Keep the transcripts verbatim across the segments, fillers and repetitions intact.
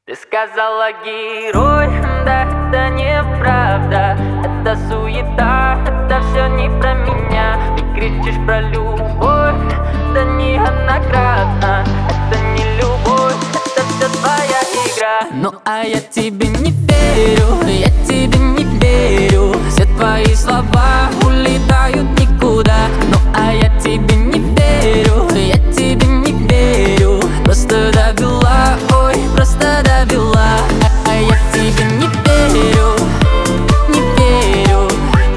Ты сказала герой, да это неправда. Это суета, это все не про меня. Ты кричишь про любовь, да не однократно. Это не любовь, это все твоя игра. Ну а я тебе не верю, я тебе не верю. Все твои слова улетают никуда. Ну а я тебе не верю, я тебе не верю. Просто довела, ой, просто довела. А, а я тебе не верю, не верю.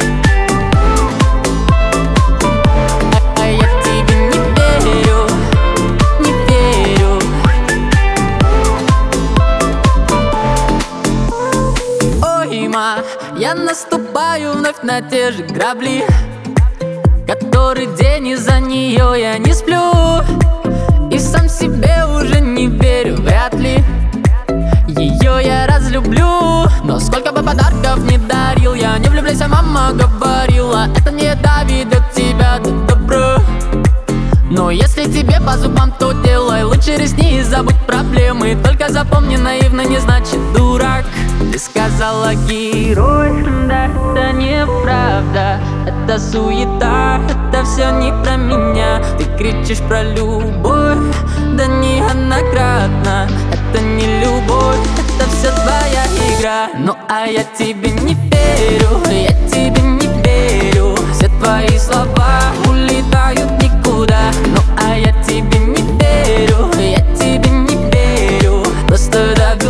А, а я тебе не верю, не верю. Ой, ма, я наступаю вновь на те же грабли. Который день из-за нее я не сплю. И сам себе уже не верю, вряд ли ее я разлюблю. Но сколько бы подарков не дарил, я не влюбляйся, мама говорила. Это не доведет тебя до добра. Но если тебе по зубам, то делай лучше ресни и забудь проблемы. Только запомни, наивно не значит дурак. Ты сказала герой, да это неправда. Это суета, это все не про меня. Ты кричишь про любовь, да неоднократно. Это не любовь, это все твоя игра. Ну а я тебе не верю, я тебе не верю. Все твои слова улетают никуда. Ну а я тебе не верю, я тебе не верю. Просто довела.